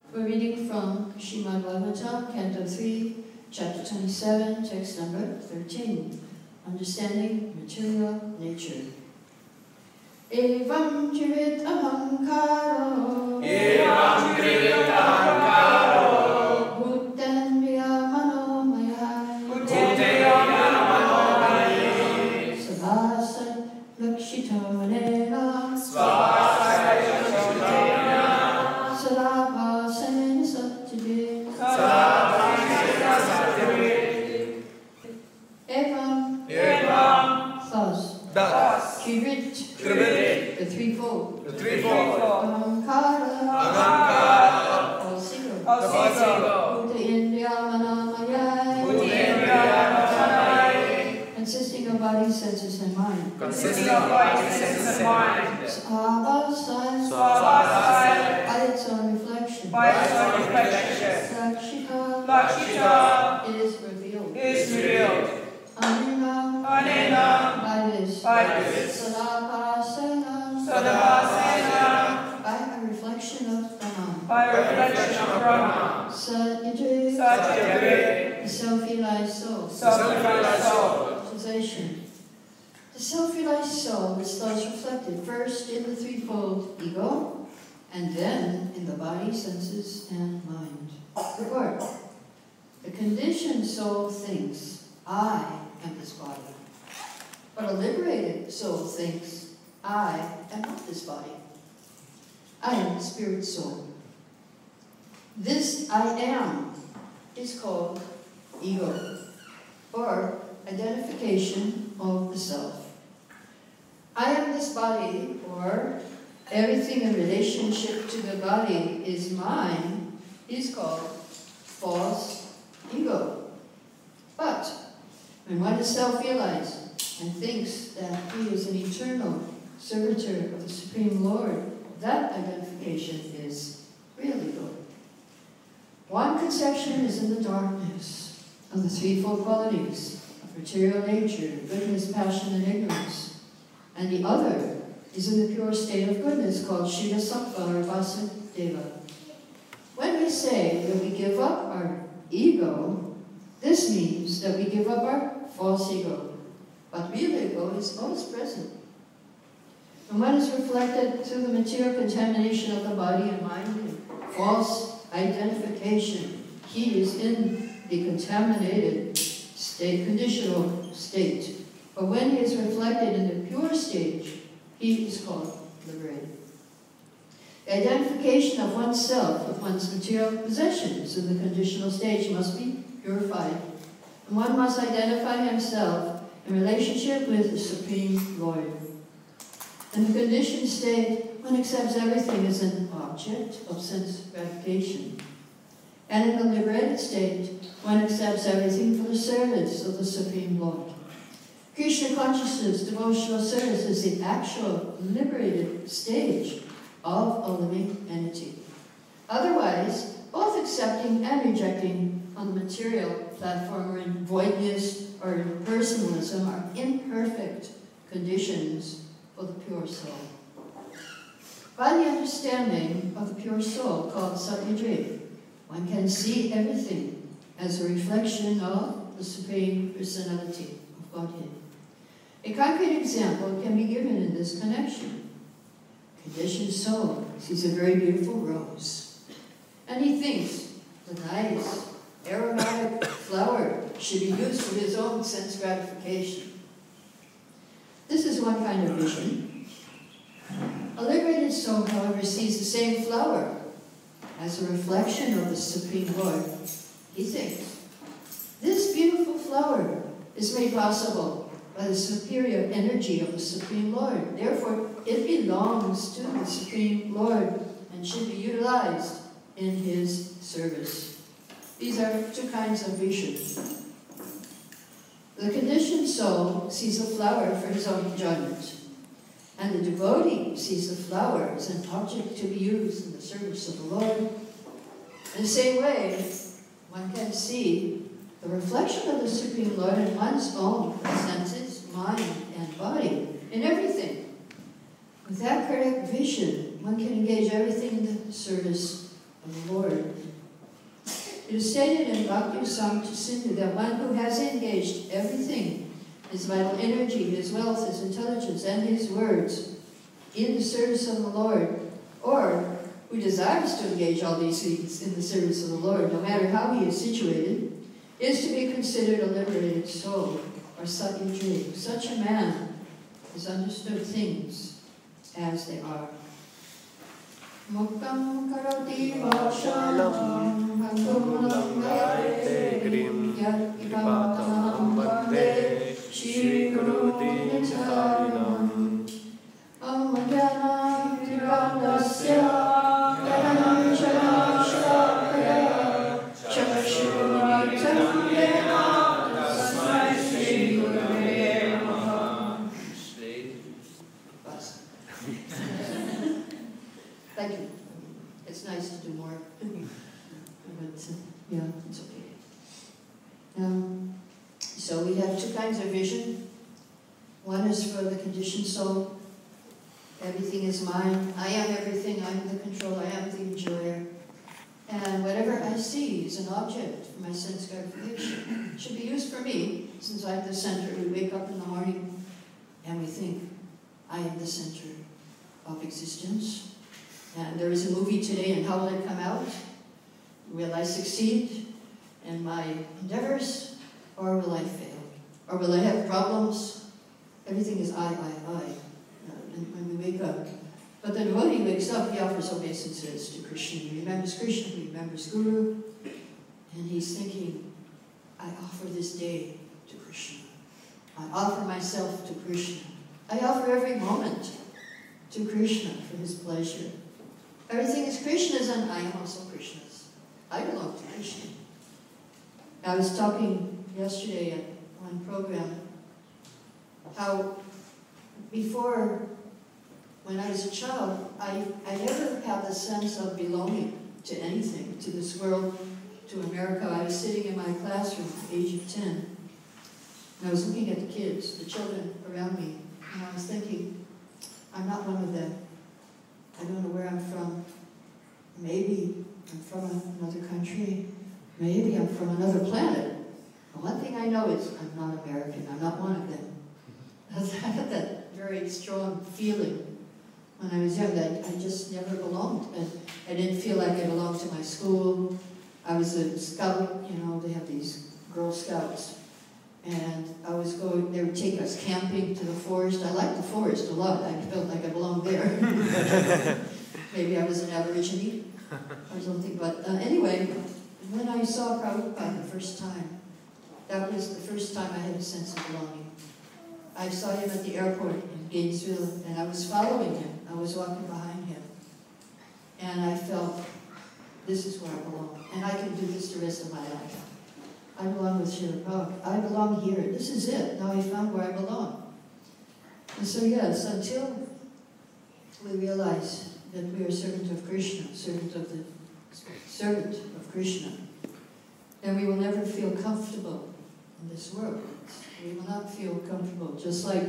We're reading from Srimad Bhagavatam, Canto 3, Chapter 27, text number 13, Understanding Material Nature. Evam jivit ahankaro Evam jivit ahankaro Bhutendriya manomaya Bhutendriya manomaya Svasat lakshita manena Svasat lakshita Sarabhasena satyade Sarabhasena satyade Evam thus Jivit Jivit the threefold the threefold Ahankara Ahankara false ego false ego Bhuta Indriya Manamaya Bhutendriya manomaya consisting of body, senses, and mind. consisting of body, senses, and mind. Svabhasaya Svabhasaya by its own reflection. by its own reflection. Lakshita Lakshita it is revealed. is revealed. Anena Anena by this. by this. Sadabhasena Sadabhasena by a reflection of Brahman. by reflection of Brahma. Satyajit Satyajit the self-realized soul. self-realized soul. Translation. The self-realized soul is thus reflected first in the threefold ego, and then in the body, senses, and mind. Report. The conditioned soul thinks, I am this body. But a liberated soul thinks, I am not this body. I am the spirit soul. This I am is called ego, or identification of the self. I am this body, or everything in relationship to the body is mine, is called false ego. But when one is self-realized and thinks that he is an eternal servitor of the Supreme Lord, that identification is real ego. One conception is in the darkness of the threefold qualities of material nature, goodness, passion, and ignorance. And the other is in the pure state of goodness called Shiva Sattva or Vasudeva. When we say that we give up our ego, this means that we give up our false ego. But real ego is always present. And when it's reflected through the material contamination of the body and mind and false identification, he is in the contaminated state, conditional state. But when he is reflected in the pure stage, he is called liberated. The identification of oneself with one's material possessions in the conditional stage must be purified. And one must identify himself in relationship with the Supreme Lord. In the conditioned state, one accepts everything as an object of sense gratification. And in the liberated state, one accepts everything for the service of the Supreme Lord. Krishna consciousness, devotional service, is the actual liberated stage of a living entity. Otherwise, both accepting and rejecting on the material platform or in voidness or in personalism are imperfect conditions for the pure soul. By the understanding of the pure soul called Satyajit, one can see everything as a reflection of the Supreme Personality of Godhead. A concrete example can be given in this connection. Conditioned soul sees a very beautiful rose, and he thinks the nice, aromatic flower should be used for his own sense gratification. This is one kind of vision. A liberated soul, however, sees the same flower as a reflection of the Supreme Lord. He thinks, this beautiful flower is made possible by the superior energy of the Supreme Lord. Therefore, it belongs to the Supreme Lord and should be utilized in his service. These are two kinds of vision. The conditioned soul sees a flower for his own enjoyment, and the devotee sees the flower as an object to be used in the service of the Lord. In the same way, one can see the reflection of the Supreme Lord in one's own senses, mind, and body, in everything. With that correct vision, one can engage everything in the service of the Lord. It is stated in Bhakti Sangha Sindhu that one who has engaged everything, his vital energy, his wealth, his intelligence, and his words, in the service of the Lord, or who desires to engage all these things in the service of the Lord, no matter how he is situated, is to be considered a liberated soul, or satyajig. Such a man has understood things as they are. Muktam karoti vashalam bhaktam gayate yat ipatam vande Shri Guru Dincharinam Amajana Tirandasya Dhanam Shalashakaya Chakshuranitam Yena Tasmai Shri Gurave Namaha. Thank you. It's nice to do more. But yeah, it's okay. So we have two kinds of vision. One is for the conditioned soul. Everything is mine. I am everything. I'm the controller. I am the enjoyer. And whatever I see is an object for my sense gratification. It should be used for me, since I'm the center. We wake up in the morning and we think, I am the center of existence. And there is a movie today, and how will it come out? Will I succeed in my endeavors, or will I fail? Or will I have problems? Everything is I. When we wake up. But the devotee wakes up, he offers obeisances to Krishna. He remembers Krishna, he remembers Guru, and he's thinking, I offer this day to Krishna. I offer myself to Krishna. I offer every moment to Krishna for his pleasure. Everything is Krishna's, and I am also Krishna's. I belong to Krishna. I was talking yesterday at one program how before, when I was a child, I never had the sense of belonging to anything, to this world, to America. I was sitting in my classroom at the age of 10, and I was looking at the kids, the children around me, and I was thinking, I'm not one of them. I don't know where I'm from. Maybe I'm from another country. Maybe I'm from another planet. But one thing I know is I'm not American. I'm not one of them. I had that very strong feeling when I was young that I just never belonged. And I didn't feel like I belonged to my school. I was a scout, they have these Girl Scouts. And I was going, they would take us camping to the forest. I liked the forest a lot. I felt like I belonged there. Maybe I was an Aborigine or something. But anyway, when I saw Prabhupada the first time, that was the first time I had a sense of belonging. I saw him at the airport in Gainesville, and I was following him. I was walking behind him. And I felt, this is where I belong. And I can do this the rest of my life. I belong with Srila Prabhupada. I belong here. This is it. Now I found where I belong. And so yes, until we realize that we are a servant of Krishna, servant of Krishna, then we will never feel comfortable in this world. We will not feel comfortable. Just like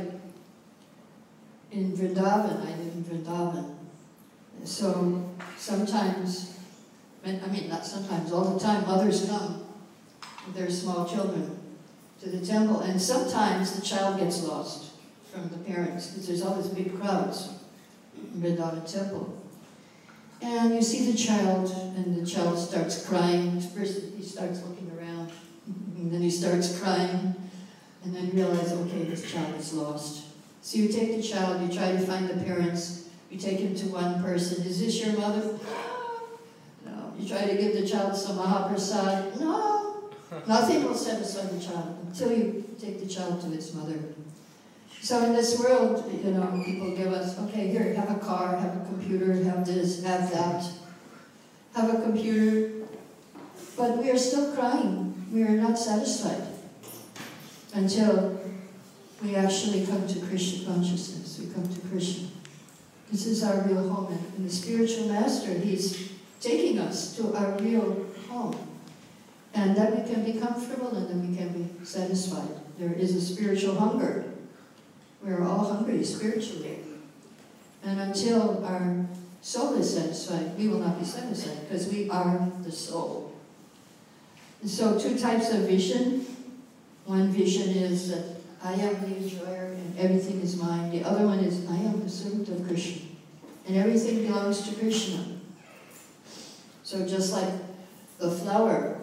in Vrindavan, I live in Vrindavan. So sometimes, not sometimes, all the time, mothers come with their small children to the temple, and sometimes the child gets lost from the parents, because there's always big crowds in Vrindavan temple. And you see the child, and the child starts crying. First he starts looking around, and then he starts crying, and then you realize, okay, this child is lost. So you take the child, you try to find the parents, you take him to one person. Is this your mother? No. You try to give the child some Mahaprasad. No. Nothing will satisfy the child until you take the child to its mother. So in this world, people give us, okay, here, have a car, have a computer, have this, have that, have a computer. But we are still crying. We are not satisfied until we actually come to Krishna consciousness. We come to Krishna. This is our real home. And the spiritual master, he's taking us to our real home. And then we can be comfortable, and then we can be satisfied. There is a spiritual hunger. We are all hungry spiritually. And until our soul is satisfied, we will not be satisfied because we are the soul. And so 2 types of vision. One vision is that I am the enjoyer and everything is mine. The other one is I am the servant of Krishna and everything belongs to Krishna. So just like the flower,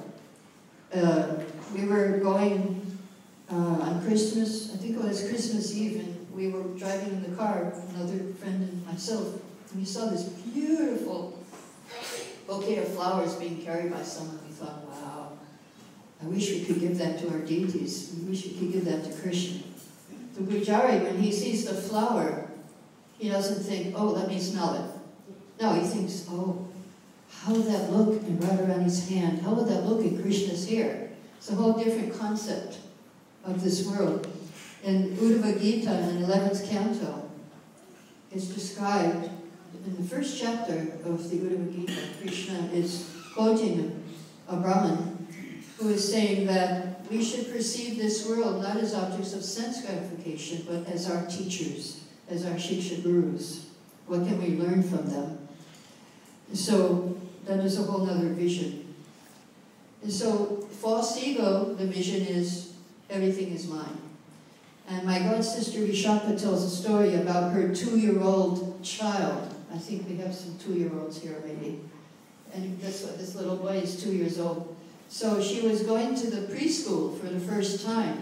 we were going on Christmas, I think it was Christmas Eve, and we were driving in the car, another friend and myself, and we saw this beautiful bouquet of flowers being carried by someone. We thought, wow, I wish we could give that to our deities. We wish we could give that to Krishna. The Pujari, when he sees the flower, he doesn't think, oh, let me smell it. No, he thinks, oh, how would that look in Radharani's hand? How would that look in Krishna's hair? It's a whole different concept of this world. In Uddhava Gita, in the 11th canto, it's described in the first chapter of the Uddhava Gita. Krishna is quoting a Brahmin who is saying that we should perceive this world not as objects of sense gratification, but as our teachers, as our Shiksha Gurus. What can we learn from them? And so that is a whole other vision. And so false ego, the vision is everything is mine. And my god sister Vishaka tells a story about her 2-year-old child. I think we have some 2-year-olds here maybe. And this little boy is 2 years old. So she was going to the preschool for the first time.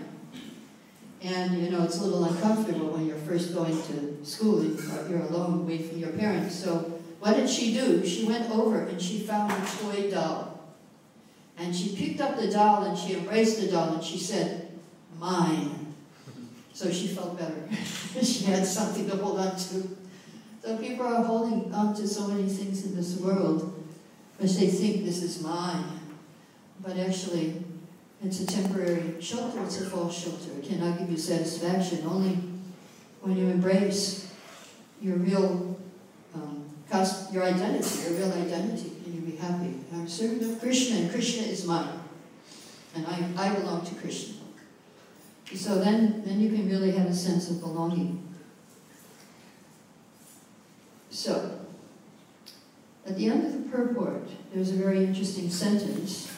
And you know, it's a little uncomfortable when you're first going to school and you're alone away from your parents. So what did she do? She went over and she found a toy doll. And she picked up the doll and she embraced the doll and she said, mine. So she felt better. She had something to hold on to. So people are holding on to so many things in this world, which they think this is mine. But actually, it's a temporary shelter, it's a false shelter. It cannot give you satisfaction. Only when you embrace your real your identity, your real identity, and you'll be happy. I'm a servant of Krishna, and Krishna is mine. And I belong to Krishna. So then you can really have a sense of belonging. So, at the end of the purport, there's a very interesting sentence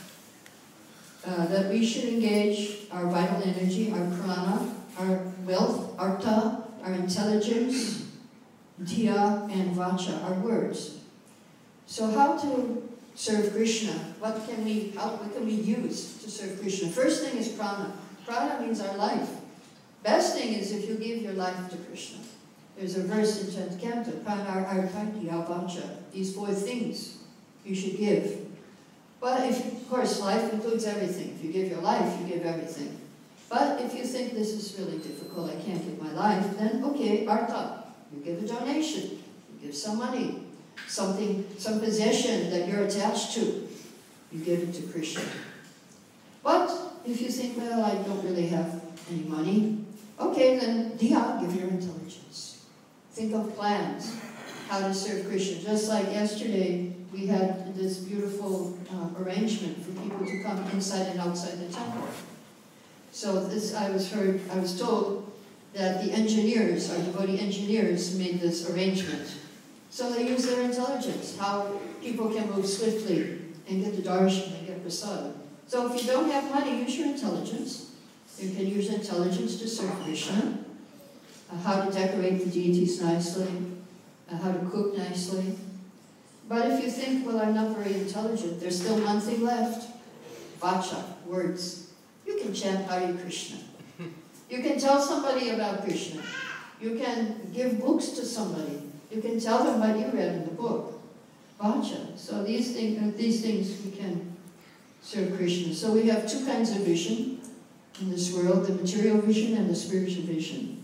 that we should engage our vital energy, our prana, our wealth, artha, our intelligence, dhiya, and vacha, our words. So how to serve Krishna? What can we use to serve Krishna? First thing is prana. Prana means our life. Best thing is if you give your life to Krishna. There's a verse in 10th canto, prana, artha, dhiya, vacha. These 4 things you should give. But of course, life includes everything. If you give your life, you give everything. But if you think this is really difficult, I can't give my life, then okay, artha. You give a donation, you give some money, some possession that you're attached to, you give it to Krishna. But if you think, well, I don't really have any money, okay, then dhiya, give your intelligence. Think of plans, how to serve Krishna. Just like yesterday, we had this beautiful arrangement for people to come inside and outside the temple. So this, I was told that the engineers, our devotee engineers, made this arrangement. So they use their intelligence, how people can move swiftly and get the darshan and get prasad. So if you don't have money, use your intelligence. You can use intelligence to serve Krishna, how to decorate the deities nicely, how to cook nicely. But if you think, well, I'm not very intelligent, there's still one thing left. Vacha, words. You can chant Hare Krishna. You can tell somebody about Krishna. You can give books to somebody. You can tell them what you read in the book. Vacha. So these things we can serve Krishna. So we have 2 kinds of vision in this world, the material vision and the spiritual vision.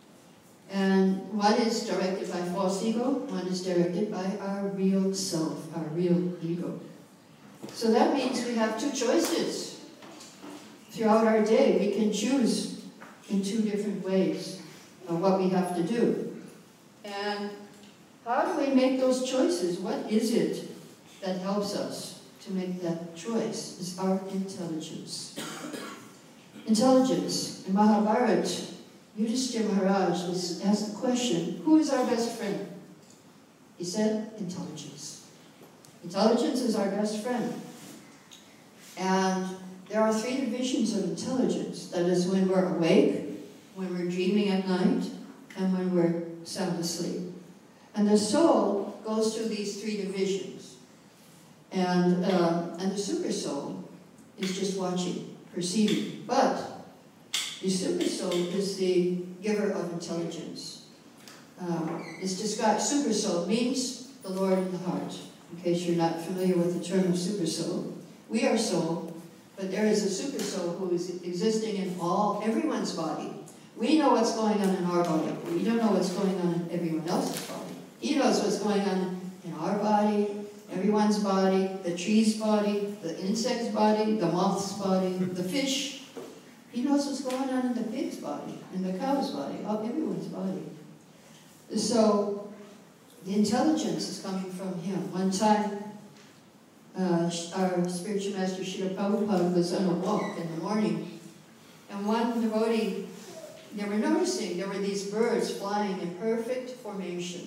And one is directed by false ego, one is directed by our real self, our real ego. So that means we have 2 choices. Throughout our day, we can choose in 2 different ways of what we have to do. And how do we make those choices? What is it that helps us to make that choice? It's our intelligence. Intelligence. In Mahabharata, Yudhishthira Maharaj was asked the question, who is our best friend? He He said, intelligence. Intelligence is our best friend. And there are 3 divisions of intelligence. That is when we're awake, when we're dreaming at night, and when we're sound asleep. And the soul goes through these 3 divisions. And the super soul is just watching, perceiving. But the super soul is the giver of intelligence. It's described, super soul means the Lord in the heart. In case you're not familiar with the term of super soul. We are soul, but there is a super soul who is existing in everyone's body. We know what's going on in our body. We don't know what's going on in everyone else's body. He knows what's going on in our body, everyone's body, the tree's body, the insect's body, the moth's body, the fish. He knows what's going on in the pig's body, in the cow's body, everyone's body. So, the intelligence is coming from him. One time, our spiritual master Srila Prabhupada was on a walk in the morning, and one devotee, they were noticing there were these birds flying in perfect formation.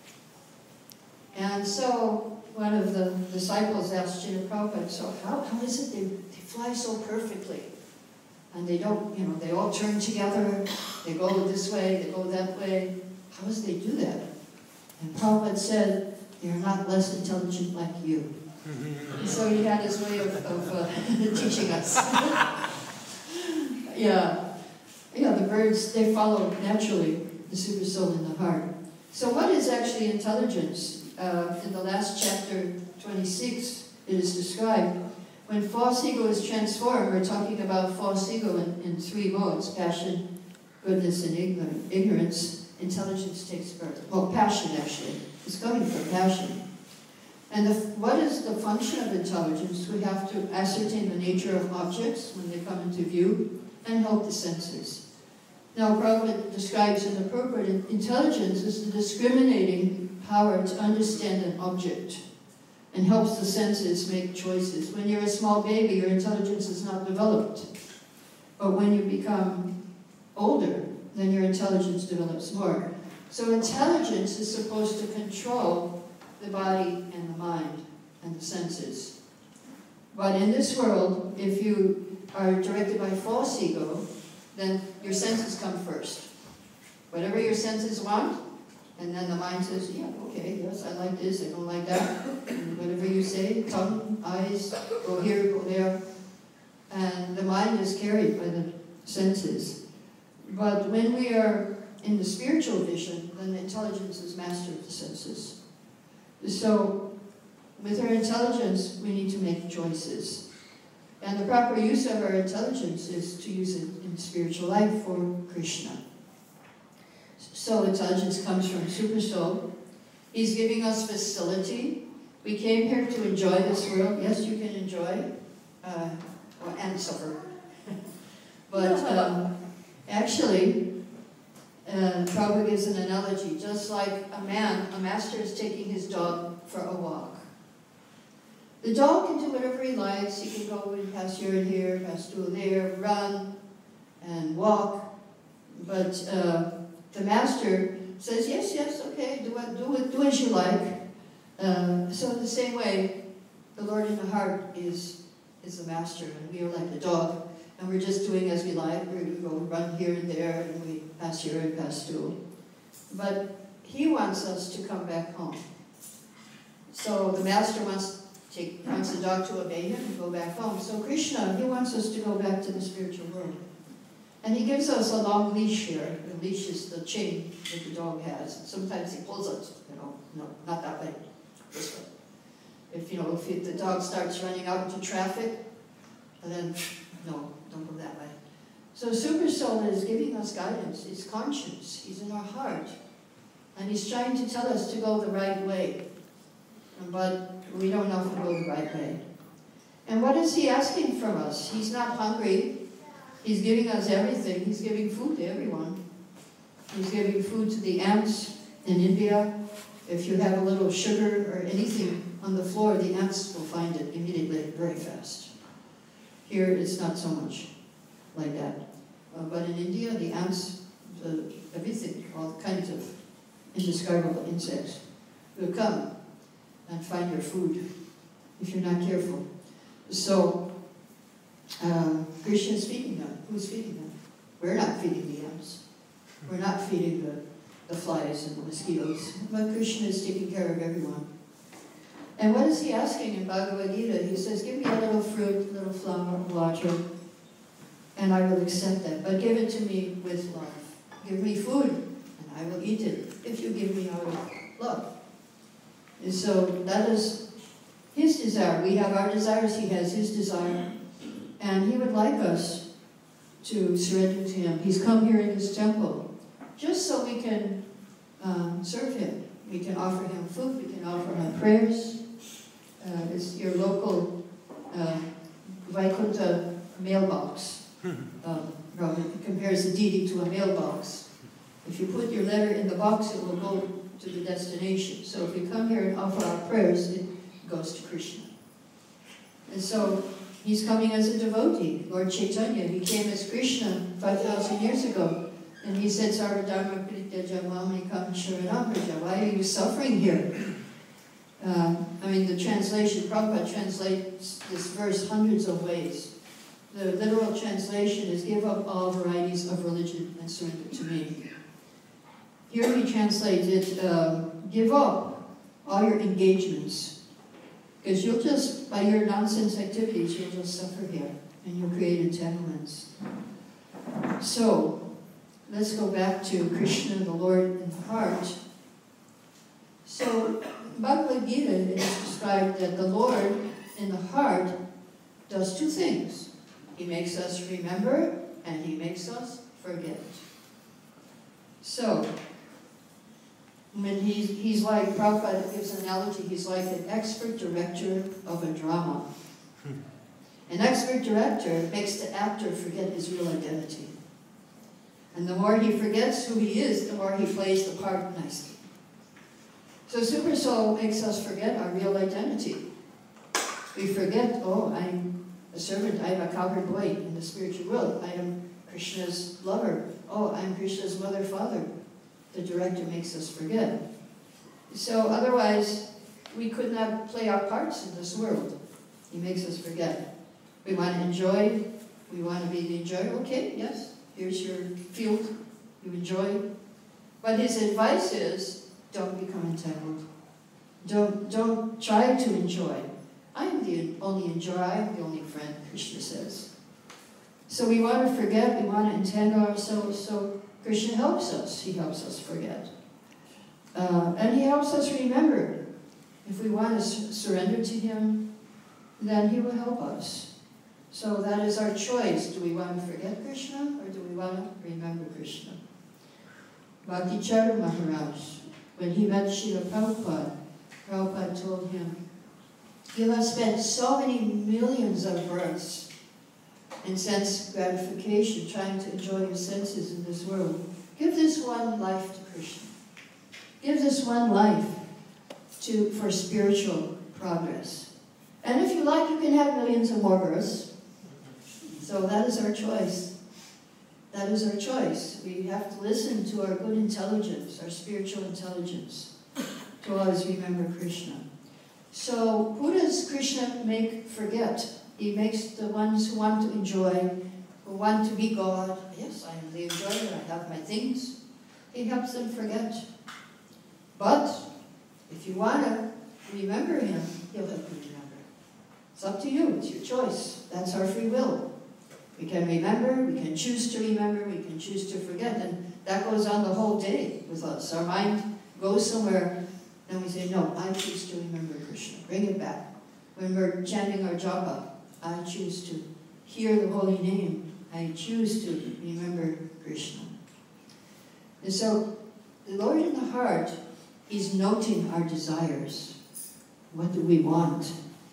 And so one of the disciples asked Srila Prabhupada, so how is it they fly so perfectly? And they don't, they all turn together, they go this way, they go that way. How does they do that? And Prabhupada said, they are not less intelligent like you. And so he had his way of teaching us. Yeah, the birds, they follow naturally the super soul in the heart. So what is actually intelligence? In the last chapter, 26, it is described. When false ego is transformed, we're talking about false ego in 3 modes: passion, goodness, and ignorance. Intelligence takes birth. Well, passion actually. It's coming from passion. And what is the function of intelligence? We have to ascertain the nature of objects when they come into view and help the senses. Now, Prabhupada describes in the purport, intelligence is the discriminating power to understand an object and helps the senses make choices. When you're a small baby, your intelligence is not developed. But when you become older, then your intelligence develops more. So intelligence is supposed to control the body and the mind and the senses. But in this world, if you are directed by false ego, then your senses come first. Whatever your senses want, and then the mind says, yeah, okay, yes, I like this, I don't like that. And whatever you say, tongue, eyes, go here, go there. And the mind is carried by the senses. But when we are in the spiritual vision, then the intelligence is master of the senses. So, with our intelligence, we need to make choices. And the proper use of our intelligence is to use it in spiritual life for Krishna. So intelligence comes from Super Soul. He's giving us facility. We came here to enjoy this world. Yes, you can enjoy and suffer. But actually, Prabhupada gives an analogy. Just like a master is taking his dog for a walk. The dog can do whatever he likes. He can go and pass here, pass through there, run and walk. But the master says, yes, okay, do as you like. So in the same way, the Lord in the heart is the master, and we are like the dog, and we're just doing as we like. We go run here and there, and we pass here and pass through. But he wants us to come back home. So the master wants the dog to obey him and go back home. So Krishna, he wants us to go back to the spiritual world. And he gives us a long leash here. The leash is the chain that the dog has. Sometimes he pulls it, no, not that way, this way. If the dog starts running out into traffic, then no, don't go that way. So Super Soul is giving us guidance. He's conscious. He's in our heart. And he's trying to tell us to go the right way. But we don't often go the right way. And what is he asking from us? He's not hungry. He's giving us everything. He's giving food to everyone. He's giving food to the ants in India. If you have a little sugar or anything on the floor, the ants will find it immediately, very fast. Here, it's not so much like that. But in India, the ants, everything, all kinds of indescribable insects. will come and find your food if you're not careful. So, Krishna is feeding them. Who's feeding them? We're not feeding the ants. We're not feeding the flies and the mosquitoes. But Krishna is taking care of everyone. And what is he asking in Bhagavad Gita? He says, give me a little fruit, a little flower, water, and I will accept that. But give it to me with love. Give me food, and I will eat it, if you give me out of love. And so that is his desire. We have our desires, he has his desire. And he would like us to surrender to him. He's come here in this temple just so we can serve him. We can offer him food, we can offer him prayers. It's your local Vaikuntha mailbox. It compares the deity to a mailbox. If you put your letter in the box, it will go to the destination. So if we come here and offer our prayers, it goes to Krishna. And so he's coming as a devotee. Lord Chaitanya, he came as Krishna 5,000 years ago. And he said, Sarvadharma Prityaja Mamani Kam Sharanam Praja. Why are you suffering here? The translation, Prabhupada translates this verse hundreds of ways. The literal translation is, give up all varieties of religion and surrender to me. Here he translates it, give up all your engagements. Because you'll just, by your nonsense activities, you'll just suffer here. And you'll create entanglements. So, let's go back to Krishna, the Lord in the heart. So, in Bhagavad Gita, it is described that the Lord in the heart does two things. He makes us remember, and he makes us forget. So, when he's like, Prabhupada gives an analogy, he's like an expert director of a drama. An expert director makes the actor forget his real identity. And the more he forgets who he is, the more he plays the part nicely. So Super Soul makes us forget our real identity. We forget, oh, I'm a servant, I'm a cowherd boy in the spiritual world. I am Krishna's lover. Oh, I'm Krishna's mother, father. The director makes us forget. So otherwise, we could not play our parts in this world. He makes us forget. We want to enjoy, we want to be the enjoyer. Okay, yes, here's your field, you enjoy. But his advice is, don't become entangled. Don't try to enjoy. I am the only enjoyer, I am the only friend, Krishna says. So we want to forget, we want to entangle ourselves, so Krishna helps us. He helps us forget. And he helps us remember. If we want to surrender to him, then he will help us. So that is our choice. Do we want to forget Krishna, or do we want to remember Krishna? Bhaktichara Maharaj, when he met Srila Prabhupada, Prabhupada told him, you have spent so many millions of births in sense gratification, trying to enjoy your senses in this world. Give this one life to Krishna. Give this one life for spiritual progress. And if you like, you can have millions of more births. So that is our choice. That is our choice. We have to listen to our good intelligence, our spiritual intelligence, to always remember Krishna. So who does Krishna make forget? He makes the ones who want to enjoy, who want to be God. Yes, I am the enjoyer, I have my things. He helps them forget. But if you want to remember him, he'll help you remember. It's up to you, it's your choice. That's our free will. We can remember, we can choose to remember, we can choose to forget, and that goes on the whole day with us. Our mind goes somewhere, and we say, no, I choose to remember Krishna. Bring it back. When we're chanting our japa, I choose to hear the holy name. I choose to remember Krishna. And so, the Lord in the heart, he's noting our desires. What do we want?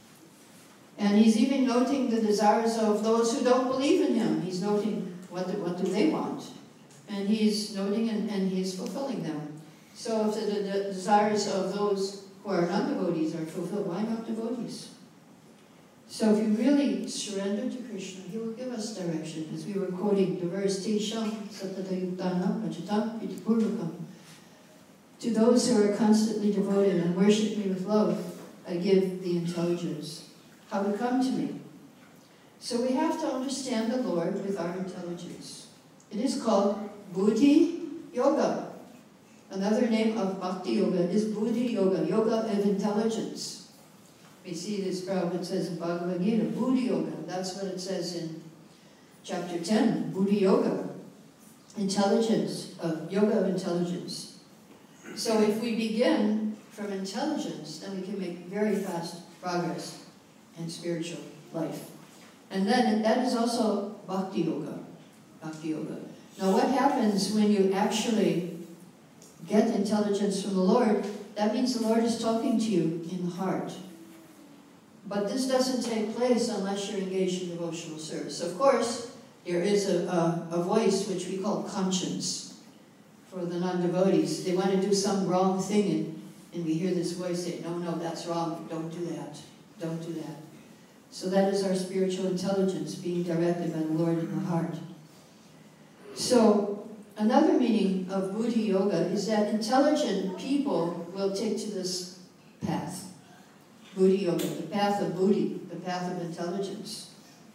And he's even noting the desires of those who don't believe in him. He's noting what do they want. And he's noting and he's fulfilling them. So if the desires of those who are non-devotees are fulfilled, why not devotees? So if you really surrender to Krishna, he will give us direction. As we were quoting the verse, Tesham Satatayuktana Pachitam Pitipurvakam. To those who are constantly devoted and worship me with love, I give the intelligence, how to come to me. So we have to understand the Lord with our intelligence. It is called Buddhi Yoga. Another name of Bhakti Yoga is Buddhi Yoga, yoga of intelligence. We see this, Prabhupada says in Bhagavad Gita, Buddhi Yoga. That's what it says in chapter 10, Buddhi Yoga. Intelligence, yoga of intelligence. So if we begin from intelligence, then we can make very fast progress in spiritual life. And then that is also Bhakti Yoga. Bhakti Yoga. Now what happens when you actually get intelligence from the Lord? That means the Lord is talking to you in the heart. But this doesn't take place unless you're engaged in devotional service. Of course, there is a voice which we call conscience for the non-devotees. They want to do some wrong thing, and we hear this voice say, no, that's wrong, don't do that, don't do that. So that is our spiritual intelligence being directed by the Lord in the heart. So another meaning of Buddhi Yoga is that intelligent people will take to this path. Buddhi Yoga, the path of Buddhi, the path of intelligence.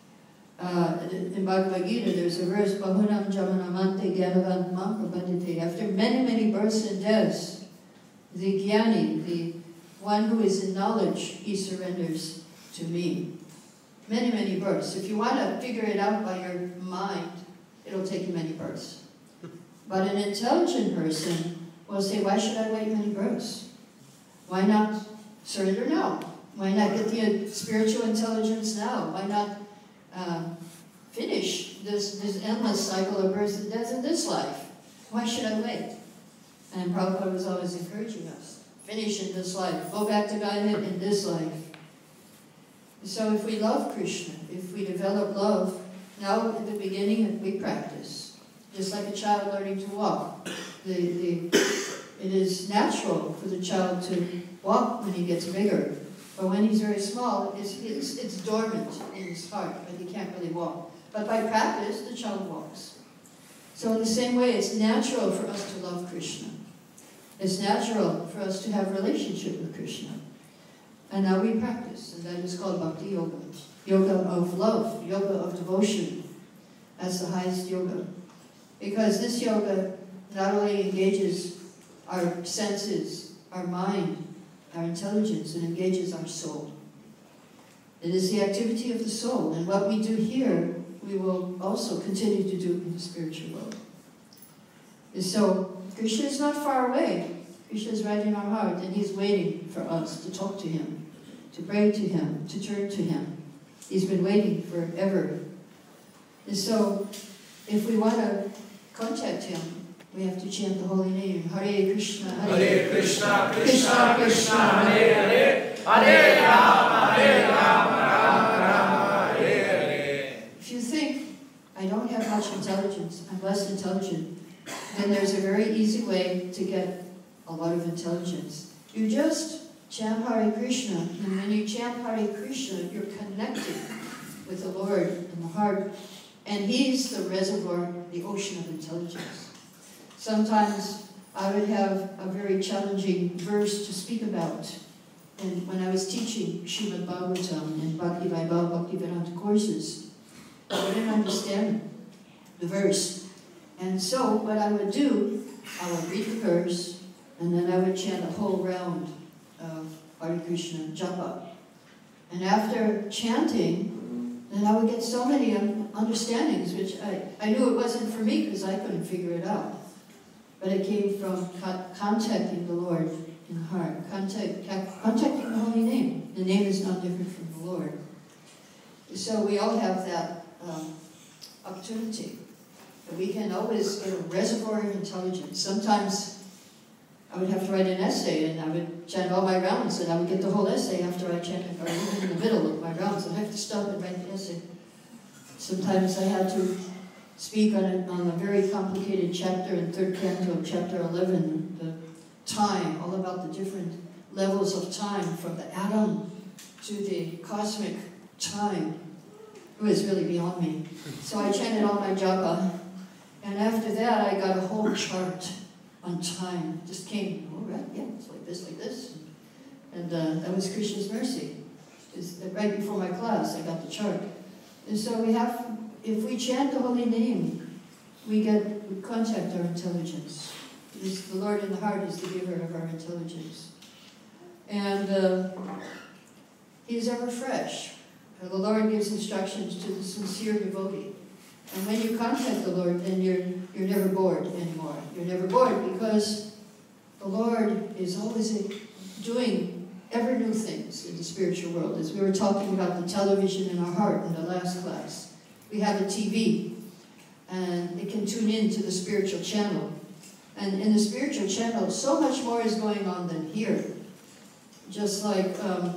In Bhagavad Gita, there's a verse, Bahunam Jamanamante Gyanavan Mam Prabandite. After many, many births and deaths, the Jnani, the one who is in knowledge, he surrenders to me. Many, many births. If you want to figure it out by your mind, it'll take you many births. But an intelligent person will say, why should I wait many births? Why not surrender now? Why not get the spiritual intelligence now? Why not finish this endless cycle of birth and death in this life? Why should I wait? And Prabhupada was always encouraging us. Finish in this life. Go back to Godhead in this life. So if we love Krishna, if we develop love, now at the beginning we practice. Just like a child learning to walk. It is natural for the child to walk when he gets bigger. But when he's very small, it's dormant in his heart, but he can't really walk. But by practice, the child walks. So in the same way, it's natural for us to love Krishna. It's natural for us to have a relationship with Krishna. And now we practice, and that is called Bhakti Yoga. Yoga of love, yoga of devotion. That's the highest yoga. Because this yoga not only engages our senses, our mind, our intelligence, and engages our soul. It is the activity of the soul, and what we do here, we will also continue to do in the spiritual world. And so, Krishna is not far away. Krishna is right in our heart, and he's waiting for us to talk to him, to pray to him, to turn to him. He's been waiting forever. And so, if we want to contact him, we have to chant the holy name. Hare Krishna, Hare Krishna, Krishna Krishna, Hare Hare, Hare Rama, Hare Rama, Rama Rama, Hare Hare. If you think, I don't have much intelligence, I'm less intelligent, then there's a very easy way to get a lot of intelligence. You just chant Hare Krishna, and when you chant Hare Krishna, you're connected with the Lord in the heart, and he's the reservoir, the ocean of intelligence. Sometimes I would have a very challenging verse to speak about. And when I was teaching Srimad Bhagavatam and Bhakti Vaibhava Bhaktivedanta courses, I didn't understand the verse. And so what I would do, I would read the verse, and then I would chant a whole round of Hare Krishna Japa. And after chanting, then I would get so many understandings, which I knew it wasn't for me because I couldn't figure it out. But it came from contacting the Lord in the heart, contacting the holy name. The name is not different from the Lord. So we all have that opportunity. But we can always get a reservoir of intelligence. Sometimes I would have to write an essay, and I would chant all my rounds, and I would get the whole essay after I chanted, or even in the middle of my rounds. I'd have to stop and write the essay. Sometimes I had to speak on a very complicated chapter in 3rd Canto, chapter 11, the time, all about the different levels of time, from the atom to the cosmic time. It was really beyond me. So I chanted all my japa, and after that I got a whole chart on time. It just came, all right, yeah, it's like this. And that was Krishna's mercy. Right before my class, I got the chart. And so if we chant the holy name, we contact our intelligence. Because the Lord in the heart is the giver of our intelligence. And He's ever fresh. The Lord gives instructions to the sincere devotee. And when you contact the Lord, then you're never bored anymore. You're never bored because the Lord is always doing ever new things in the spiritual world. As we were talking about the television in our heart in the last class, we have a TV, and it can tune in to the spiritual channel. And in the spiritual channel, so much more is going on than here. Just like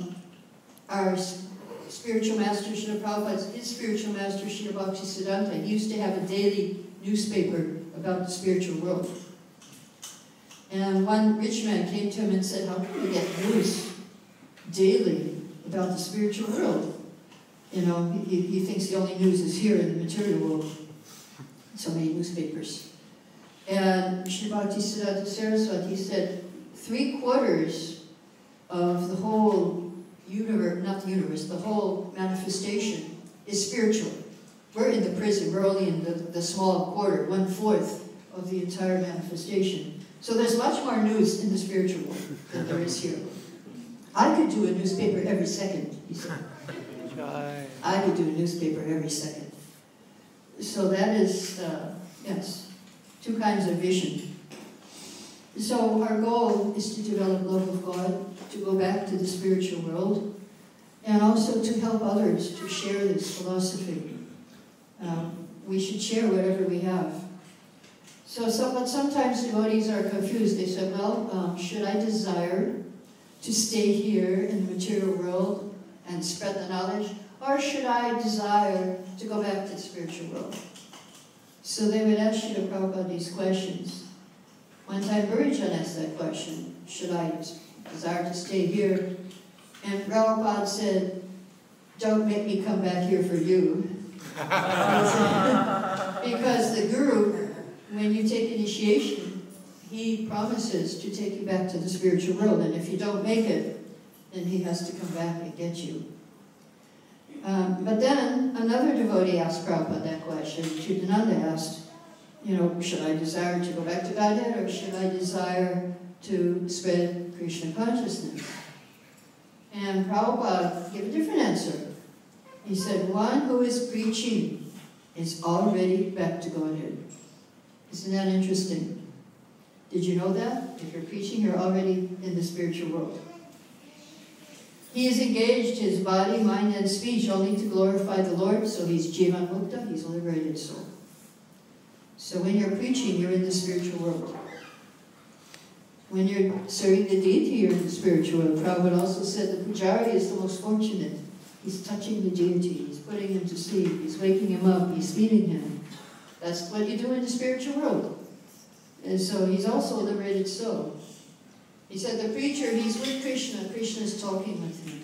our spiritual master, Srila Prabhupada, his spiritual master, Srila Bhaktisiddhanta, he used to have a daily newspaper about the spiritual world. And one rich man came to him and said, how can we get news daily about the spiritual world? You know, he thinks the only news is here in the material world. So many newspapers. And Srila Bhaktisiddhanta Saraswati said, 3/4 of the whole universe, not the universe, the whole manifestation is spiritual. We're in the prison, we're only in the small quarter, 1/4 of the entire manifestation. So there's much more news in the spiritual world than there is here. I could do a newspaper every second, he said. I could do a newspaper every second. So that is, yes, two kinds of vision. So our goal is to develop love of God, to go back to the spiritual world, and also to help others to share this philosophy. We should share whatever we have. But sometimes devotees are confused. They say, well, should I desire to stay here in the material world and spread the knowledge, or should I desire to go back to the spiritual world? So they would ask Srila Prabhupada these questions. One time Burijan asked that question, should I desire to stay here? And Prabhupada said, don't make me come back here for you. Because the Guru, when you take initiation, he promises to take you back to the spiritual world. And if you don't make it, then he has to come back and get you. But then another devotee asked Prabhupada that question. Chidananda asked, should I desire to go back to Godhead, or should I desire to spread Krishna consciousness? And Prabhupada gave a different answer. He said, one who is preaching is already back to Godhead. Isn't that interesting? Did you know that? If you're preaching, you're already in the spiritual world. He has engaged his body, mind, and speech only to glorify the Lord, so he's Jivan Mukta, he's a liberated soul. So when you're preaching, you're in the spiritual world. When you're serving the deity, you're in the spiritual world. Prabhupada also said the pujari is the most fortunate. He's touching the deity, he's putting him to sleep, he's waking him up, he's feeding him. That's what you do in the spiritual world. And so he's also a liberated soul. He said the preacher, he's with Krishna, Krishna is talking with him.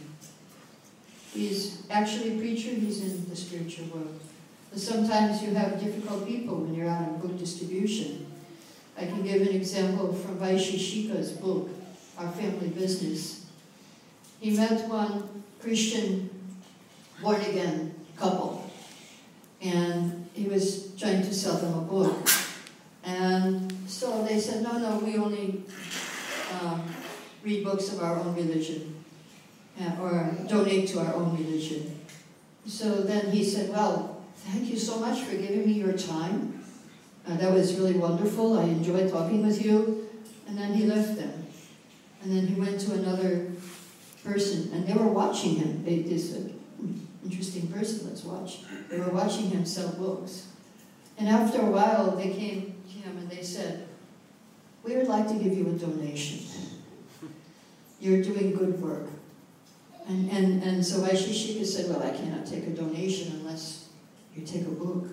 He's actually a preacher, he's in the spiritual world. But sometimes you have difficult people when you're out on book distribution. I can give an example from Vaisheshika's book, Our Family Business. He met one Christian born-again couple, and he was trying to sell them a book. And so they said, no, we only read books of our own religion, or donate to our own religion. So then he said, well, thank you so much for giving me your time. That was really wonderful. I enjoyed talking with you. And then he left them. And then he went to another person, and they were watching him. They said, interesting person, let's watch. They were watching him sell books. And after a while, they came to him and they said, we would like to give you a donation. You're doing good work. And so Vaisheshika said, well, I cannot take a donation unless you take a book.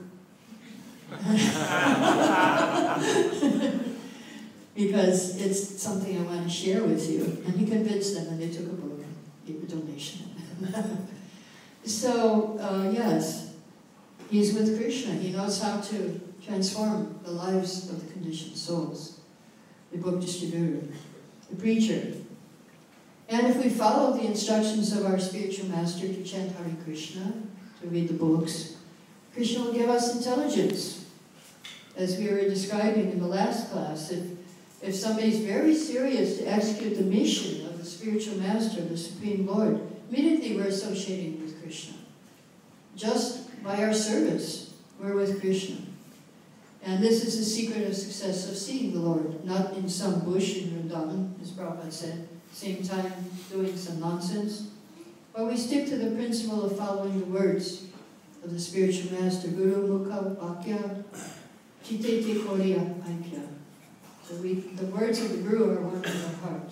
Because it's something I want to share with you. And he convinced them, and they took a book and gave a donation. So, yes, he's with Krishna. He knows how to transform the lives of the conditioned souls. the book distributor, the preacher. And if we follow the instructions of our spiritual master to chant Hare Krishna, to read the books, Krishna will give us intelligence. As we were describing in the last class, if somebody's very serious to execute the mission of the spiritual master, the Supreme Lord, immediately we're associating with Krishna. Just by our service, we're with Krishna. And this is the secret of success of seeing the Lord, not in some bush in Vrindavan, as Prabhupada said, same time doing some nonsense. But we stick to the principle of following the words of the spiritual master, Guru Mukha Vakya Chitete Koriya Aikya. So the words of the Guru are one in our heart.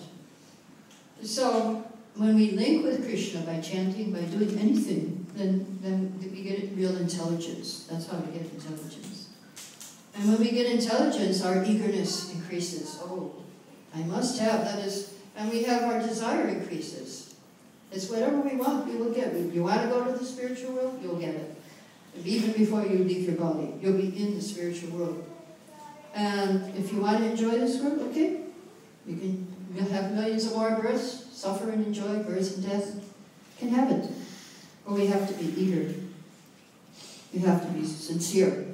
So when we link with Krishna by chanting, by doing anything, then we get real intelligence. That's how we get intelligence. And when we get intelligence, our eagerness increases. Oh, I must have, that is, and we have our desire increases. It's whatever we want, we will get. If you want to go to the spiritual world, you'll get it. And even before you leave your body, you'll be in the spiritual world. And if you want to enjoy this world, okay, you'll have millions of more births, suffer and enjoy birth and death. You can have it. But we have to be eager. We have to be sincere.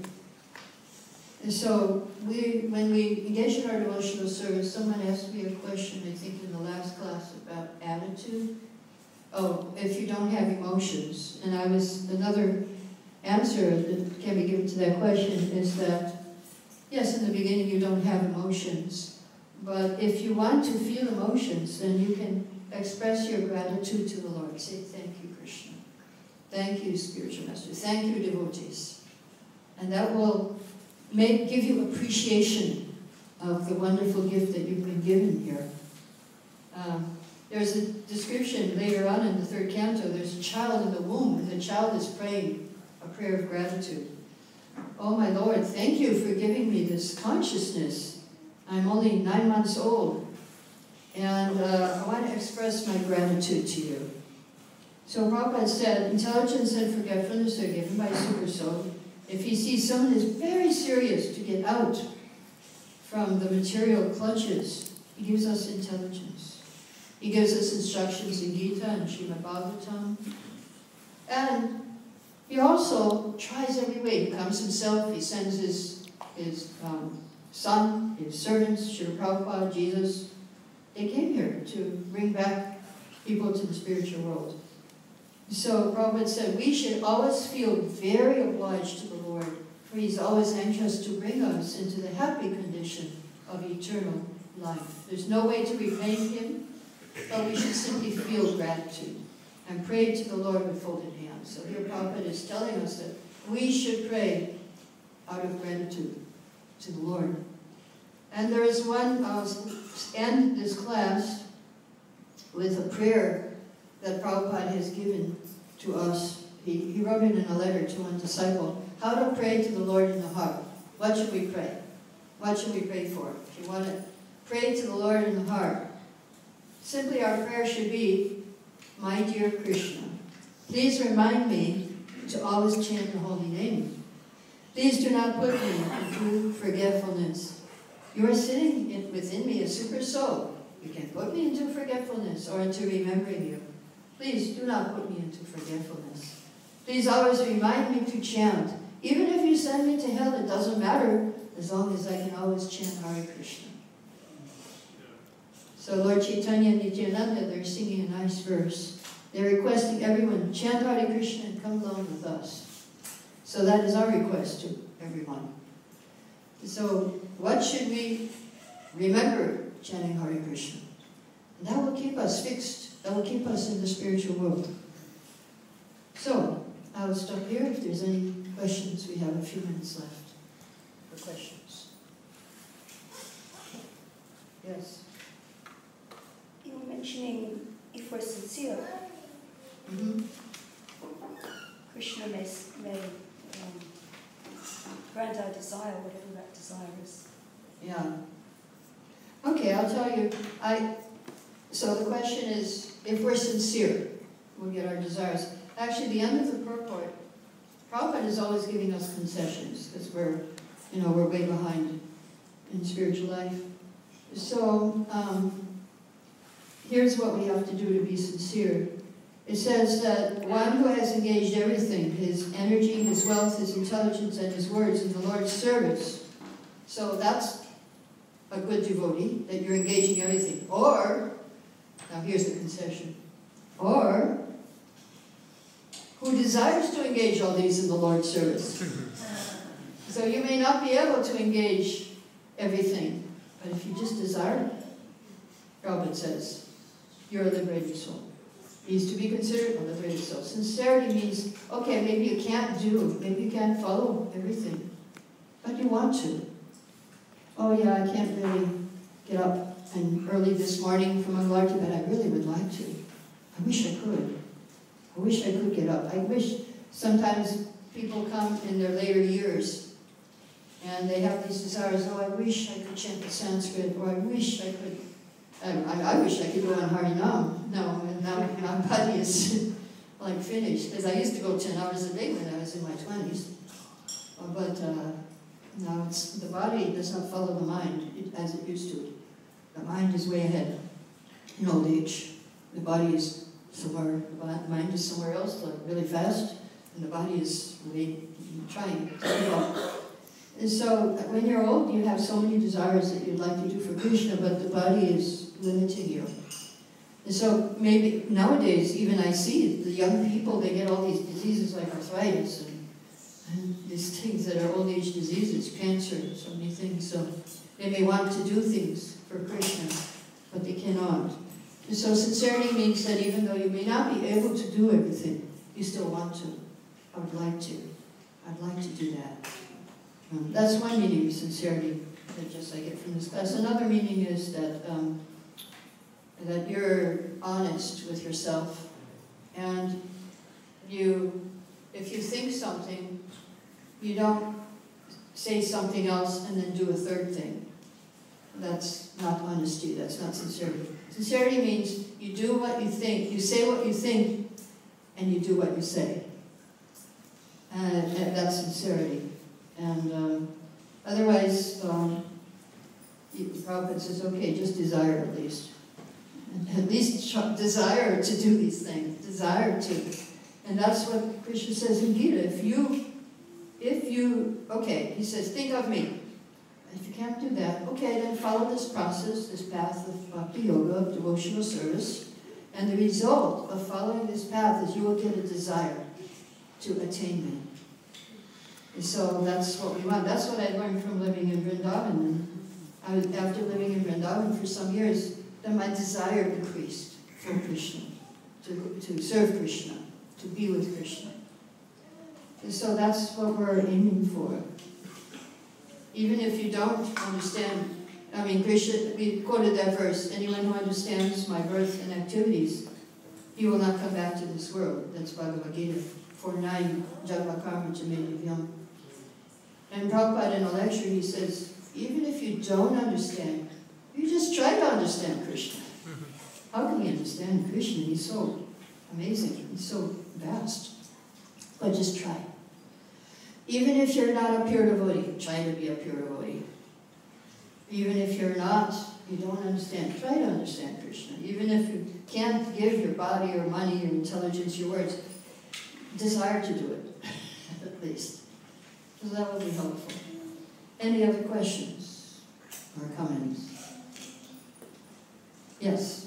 And so when we engage in our devotional service, someone asked me a question, I think in the last class, about attitude. Oh, if you don't have emotions. And another answer that can be given to that question is that, yes, in the beginning you don't have emotions. But if you want to feel emotions, then you can express your gratitude to the Lord. Say, thank you, Krishna. Thank you, spiritual master. Thank you, devotees. And that will give you appreciation of the wonderful gift that you've been given here. There's a description later on in the third canto. There's a child in the womb, and the child is praying a prayer of gratitude. Oh, my Lord, thank you for giving me this consciousness. I'm only 9 months old, and I want to express my gratitude to you. So Prabhupada said, intelligence and forgetfulness are given by Super Soul. If he sees someone is very serious to get out from the material clutches, he gives us intelligence. He gives us instructions in Gita and Srimad Bhagavatam. And he also tries every way. He comes himself, he sends his son, his servants, Srila Prabhupada, Jesus. They came here to bring back people to the spiritual world. So Prabhupada said, we should always feel very obliged to the Lord, for he's always anxious to bring us into the happy condition of eternal life. There's no way to repay him, but we should simply feel gratitude and pray to the Lord with folded hands. So here Prabhupada is telling us that we should pray out of gratitude to the Lord. And there is one, I'll end this class with a prayer that Prabhupada has given to us. He wrote it in a letter to one disciple. How to pray to the Lord in the heart. What should we pray? What should we pray for? If you want to pray to the Lord in the heart, simply our prayer should be, my dear Krishna, please remind me to always chant the holy name. Please do not put me into forgetfulness. You are sitting within me, a super soul. You can put me into forgetfulness or into remembering you. Please do not put me into forgetfulness. Please always remind me to chant. Even if you send me to hell, it doesn't matter, as long as I can always chant Hare Krishna. So Lord Chaitanya and Nityananda, they're singing a nice verse. They're requesting everyone, chant Hare Krishna and come along with us. So that is our request to everyone. So what should we remember chanting Hare Krishna? And that will keep us fixed. That will keep us in the spiritual world. So, I will stop here. If there's any questions, we have a few minutes left for questions. Yes? You were mentioning if we're sincere, Krishna may grant our desire, whatever that desire is. Yeah. Okay, I'll tell you. So the question is, if we're sincere, we'll get our desires. Actually, the end of the purport, Prabhupada is always giving us concessions because we're way behind in spiritual life. So, here's what we have to do to be sincere. It says that one who has engaged everything, his energy, his wealth, his intelligence, and his words in the Lord's service. So that's a good devotee, that you're engaging everything. Or, now here's the concession, or who desires to engage all these in the Lord's service. So you may not be able to engage everything, but if you just desire it, Prabhupada says, you're a liberated soul. He's to be considered a liberated soul. Sincerity means, okay, maybe you can't maybe you can't follow everything, but you want to. Oh yeah, I can't really get up and early this morning from Mangalarti, but I really would like to. I wish I could. I wish I could get up. I wish sometimes people come in their later years and they have these desires, oh, I wish I could chant the Sanskrit, or I wish I could, I wish I could go on Harinam. No, and now my body is like finished, because I used to go 10 hours a day when I was in my 20s. But now the body does not follow the mind as it used to. The mind is way ahead in old age. The body is somewhere, the mind is somewhere else, like really fast, and the body is really trying to keep up. And so when you're old, you have so many desires that you'd like to do for Krishna, but the body is limiting you. And so maybe nowadays, even I see the young people, they get all these diseases like arthritis and these things that are old age diseases, cancer, so many things. So they may want to do things for Krishna, but they cannot. And so sincerity means that even though you may not be able to do everything, you still want to. I would like to. I'd like to do that. That's one meaning of sincerity, that just I get from this class. Another meaning is that that you're honest with yourself, and if you think something, you don't say something else and then do a third thing. That's not honesty, that's not sincerity. Sincerity means you do what you think, you say what you think, and you do what you say. And that's sincerity. And otherwise, Prabhupada says, okay, just desire at least. At least desire to do these things, desire to. And that's what Krishna says in Gita. If you, okay, he says, think of me. If you can't do that, okay, then follow this process, this path of bhakti yoga, of devotional service. And the result of following this path is you will get a desire to attain me. And so that's what we want. That's what I learned from living in Vrindavan. And after living in Vrindavan for some years, then my desire decreased for Krishna, to serve Krishna, to be with Krishna. And so that's what we're aiming for. Even if you don't understand, I mean, Krishna, we quoted that verse, anyone who understands my birth and activities, he will not come back to this world. That's Bhagavad Gita 4:9, Jagva Karma Jamedivyam. And Prabhupada in a lecture, he says, even if you don't understand, you just try to understand Krishna. How can you understand Krishna? He's so amazing. He's so vast. But just try. Even if you're not a pure devotee, try to be a pure devotee. Even if you're not, you don't understand, try to understand Krishna. Even if you can't give your body or money or intelligence, your words, desire to do it, at least. So that would be helpful. Any other questions or comments? Yes?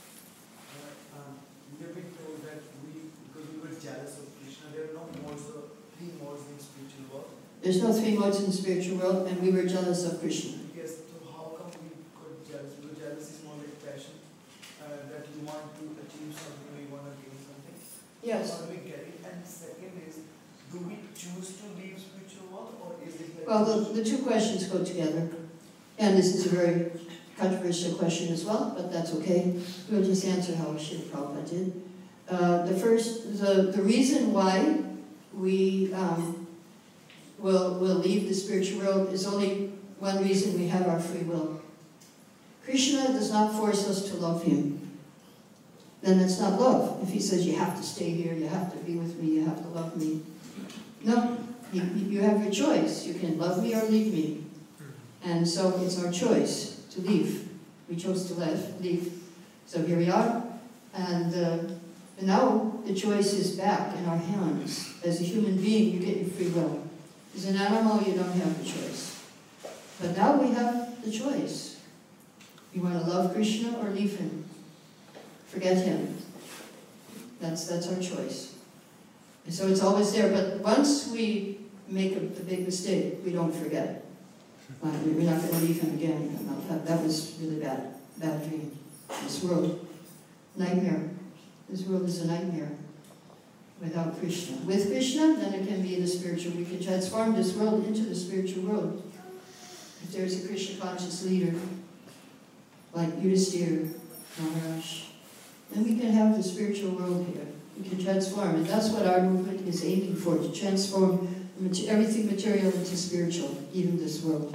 We have been told that because we were jealous of Krishna, there are no modes, three modes in spiritual world. There's no three modes in the spiritual world, and we were jealous of Krishna. Yes, so how come we got jealous? Because jealousy is more like passion, that you want to achieve something or you want to gain something. Yes. How do we get it? And second is, do we choose to leave spiritual world, or is it like... Well, the two questions go together. And this is a very controversial question as well, but that's okay. We'll just answer how Srila Prabhupada did. The reason why we will leave the spiritual world is only one reason: we have our free will. Krishna does not force us to love him. Then it's not love. If he says you have to stay here, you have to be with me, you have to love me. No, you have your choice. You can love me or leave me. And so it's our choice to leave. We chose to leave. So here we are. And now the choice is back in our hands. As a human being, you get your free will. As an animal, you don't have the choice. But now we have the choice. You want to love Krishna or leave him? Forget him. That's our choice. And so it's always there. But once we make the big mistake, we don't forget. We're not going to leave him again. That was really bad dream. This world, nightmare. This world is a nightmare without Krishna. With Krishna, then it can be the spiritual. We can transform this world into the spiritual world. If there's a Krishna conscious leader, like Yudhisthira Maharaj, then we can have the spiritual world here. We can transform, and that's what our movement is aiming for, to transform everything material into spiritual, even this world.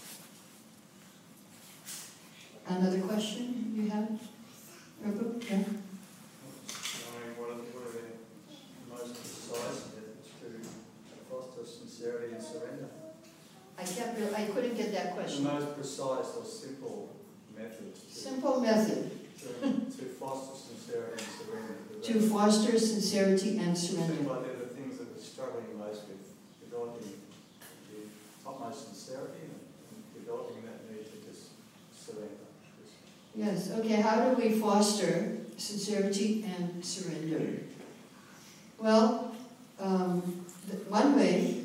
Another question you have? Prabhu? Yeah? What are the most precise methods to foster sincerity and surrender? I couldn't get that The question. most precise or simple methods Simple method to foster sincerity and surrender. to foster sincerity and surrender. Seems like they're the things that we're struggling most with, developing the utmost sincerity and developing that need to just surrender. Yes, okay, how do we foster sincerity and surrender? Well, one way,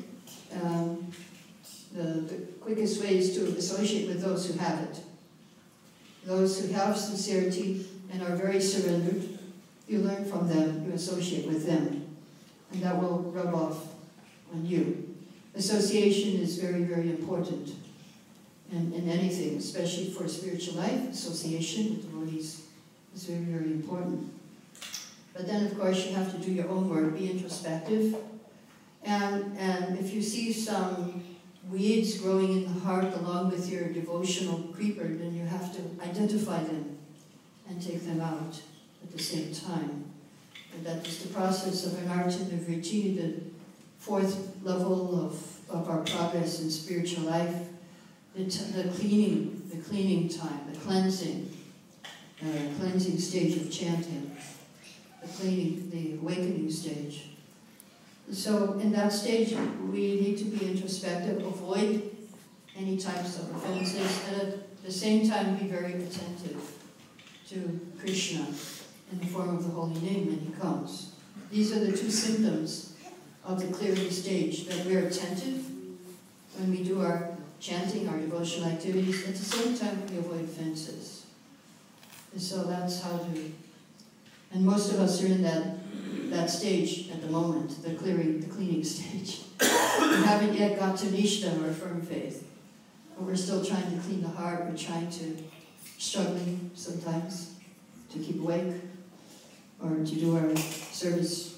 the quickest way is to associate with those who have it. Those who have sincerity and are very surrendered, you learn from them, you associate with them, and that will rub off on you. Association is very, very important in anything, especially for spiritual life. Association with devotees is very, very important. But then, of course, you have to do your own work, be introspective. And if you see some weeds growing in the heart along with your devotional creeper, then you have to identify them and take them out at the same time. And that is the process of Anarta Nivriti, the fourth level of our progress in spiritual life. The cleaning time, the cleansing stage of chanting, the awakening stage. So in that stage, we need to be introspective, avoid any types of offenses, and at the same time be very attentive to Krishna in the form of the holy name when he comes. These are the two symptoms of the clearing stage, that we're attentive when we do our chanting, our devotional activities. At the same time, we avoid offenses. And so that's how to... And most of us are in that stage at the moment, the cleaning stage. We haven't yet got to Nishta, or firm faith. But we're still trying to clean the heart. We're struggling sometimes to keep awake or to do our service.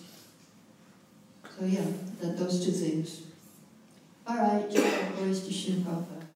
So yeah, those two things. All right, glories to Srila Prabhupada.